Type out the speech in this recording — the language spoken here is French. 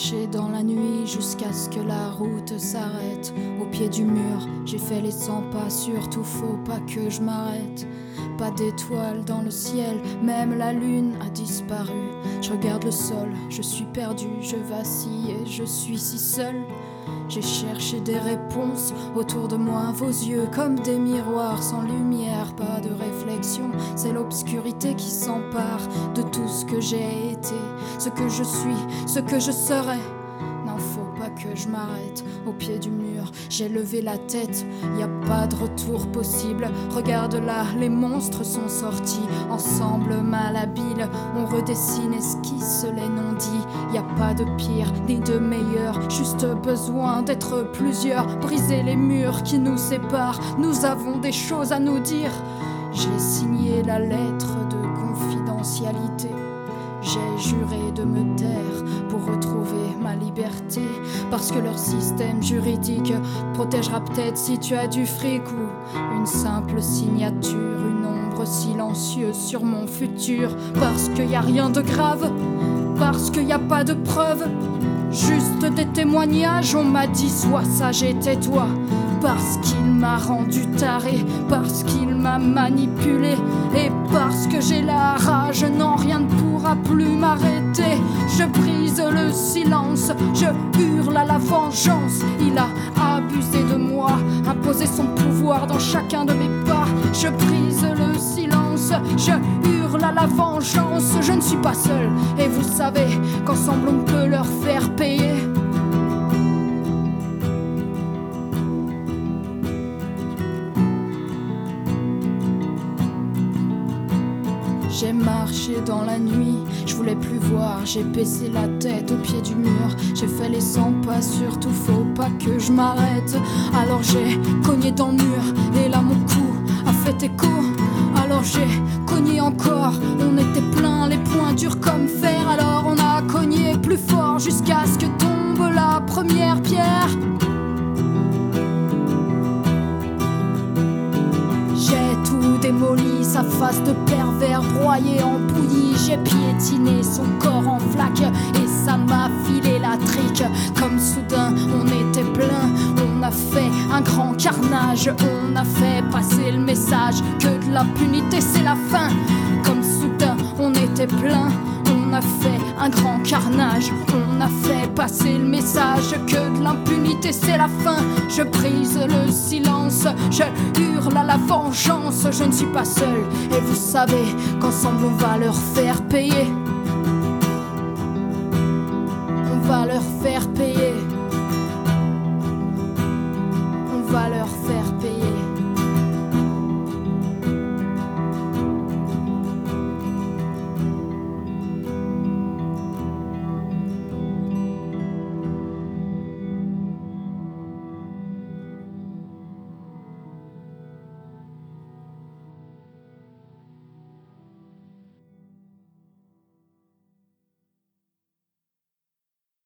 marché dans la nuit jusqu'à ce que la route s'arrête. Au pied du mur, j'ai fait les 100 pas, surtout faut pas que je m'arrête. Pas d'étoiles dans le ciel, même la lune a disparu. Je regarde le sol, je suis perdu, je vacille et je suis si seul. J'ai cherché des réponses autour de moi, vos yeux comme des miroirs sans lumière, pas de réflexion, c'est l'obscurité qui s'empare de tout ce que j'ai été, ce que je suis, ce que je serai. Non, faut pas que je m'arrête au pied du mur, j'ai levé la tête, y a pas de retour possible. Regarde là, les monstres sont sortis, ensemble malhabiles, on redessine, esquisse les non-dits. Y a pas de pire ni de meilleur, juste besoin d'être plusieurs, briser les murs qui nous séparent, nous avons des choses à nous dire. J'ai signé la lettre de confidentialité, j'ai juré de me taire pour retrouver ma liberté, parce que leur système juridique protégera peut-être si tu as du fric ou une simple signature, une ombre silencieuse sur mon futur. Parce qu'il y a rien de grave, parce qu'il y a pas de preuves, juste des témoignages. On m'a dit sois sage et tais-toi, parce qu'il m'a rendu taré, parce qu'il m'a manipulé, et parce que j'ai la rage, non rien ne pourra plus m'arrêter. Je brise le silence, je hurle à la vengeance. Il a abusé de moi, imposé son pouvoir dans chacun de mes pas. Je brise le silence, je hurle à la vengeance. Je ne suis pas seul, et vous savez qu'ensemble on peut leur faire payer. J'ai marché dans la nuit, je voulais plus voir, j'ai baissé la tête au pied du mur. J'ai fait les 100 pas, surtout faut pas que je m'arrête. Alors j'ai cogné dans le mur, et là mon cou a fait écho. Alors j'ai cogné encore, on était plein, les poings durs comme fer. Alors on a cogné plus fort, jusqu'à ce que tombe la première pierre. J'ai tout démoli, sa face de pervers broyée en bouillie. J'ai piétiné son corps en flaque, et ça m'a filé la trique. Comme soudain on était plein, on a fait un grand carnage. On a fait passer le message que de l'impunité c'est la fin. Comme soudain on était plein, on a fait un grand carnage. On a fait passer le message que de l'impunité c'est la fin. Je brise le silence, je hurle à la vengeance. Je ne suis pas seul, et vous savez qu'ensemble on va leur faire payer. On va leur faire payer. On va leur